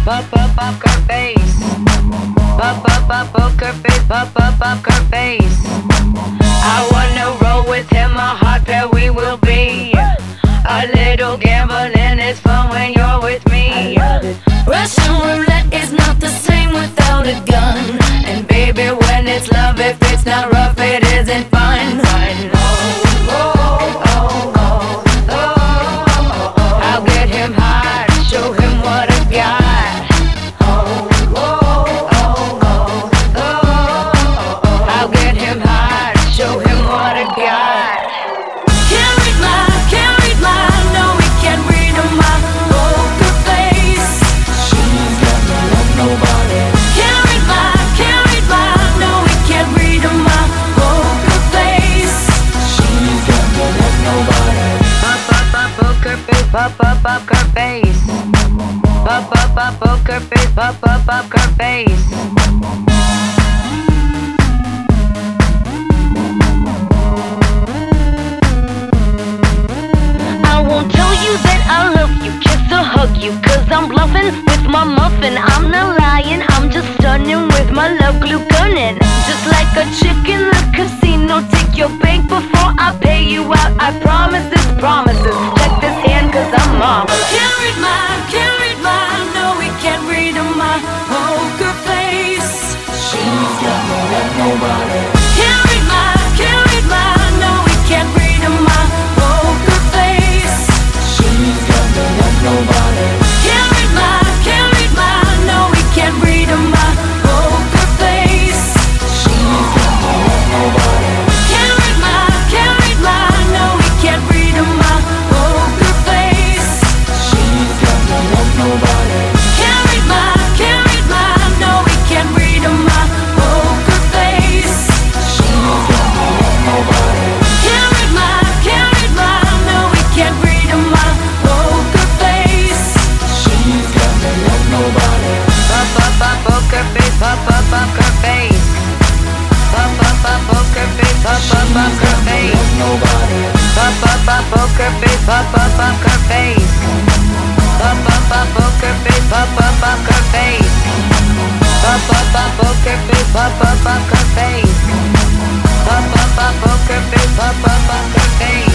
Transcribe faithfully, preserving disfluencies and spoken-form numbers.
pop up up her face. Pop up up poker face, pop up up her face. I wanna roll with him, a hot pair we will be. A little gambling is fun when you're with me. Russian roulette is not the same without a gun. And baby, when it's love, if it's not rough, it isn't fun. Fun. Oh, oh, oh, oh, oh, oh, oh. I'll get him hot, show him what I got. Oh, oh, oh, oh, oh, oh, oh. I'll get him hot, show him what I got. Can't read my, can't read my, no, we can't read my poker face. She's got no love, nobody. Can't read my, can't read my, no, we can't read my poker face. She's got no love, nobody. Pop up up poker face, pop up up her face. Pop up up poker face, pop up up her face. I won't tell you that I love you, kiss or hug you, cause I'm bluffing with my muffin. I'm not lying, I'm just stunning with my love glue gunning. Just like a chick in the casino, take your bank before I pay you out. I promise this promises, check this hand cause I'm marvelous. Can't read my, can't read my, no we can't read my poker face. She's got no love, nobody. Can't read my, can't read my, no we can't read my poker face. She's got no love, nobody. Can't read my, can't read my, no we can't read my poker face. She's got no love, nobody. Can't read my, can't read my, no we can't read my poker face. She's got no love, nobody. Can't read my, can't read my, no we can't read my poker face. She's got no love, nobody. Can't read my, can't read my, no we can't read my poker face. She's got no love, nobody. Pop up up poker face, pop up up her face. Pop up up poker face, pop up up her face. Nobody. Pop up up poker face, pop up up her face. Pop up up poker face, pop up up her face. Pop up up poker face, pop up up her face. Pop up up poker face, pop up up her face.